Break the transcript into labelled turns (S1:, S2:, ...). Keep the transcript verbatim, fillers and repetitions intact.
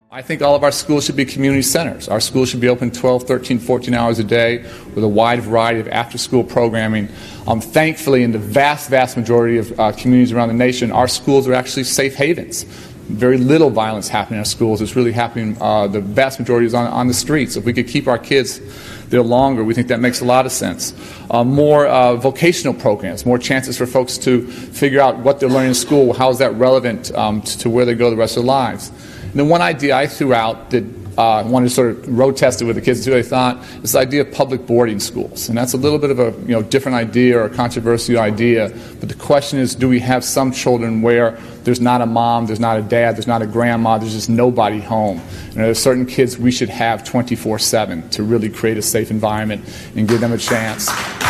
S1: I think all of our schools should be community centers. Our schools should be open twelve, thirteen, fourteen hours a day with a wide variety of after-school programming. Um, thankfully, in the vast, vast majority of uh, communities around the nation, our schools are actually safe havens. Very little violence happening in our schools. It's really happening, uh, the vast majority is on, on the streets. If we could keep our kids there longer, we think that makes a lot of sense. Uh, more uh, vocational programs, more chances for folks to figure out what they're learning in school, how is that relevant um, to, to where they go the rest of their lives. And then one idea I threw out that I uh, wanted to sort of road test it with the kids and see what they thought is the idea of public boarding schools. And that's a little bit of a you know different idea or a controversial idea. But the question is, do we have some children where there's not a mom, there's not a dad, there's not a grandma, there's just nobody home? And there are certain kids we should have twenty-four seven to really create a safe environment and give them a chance.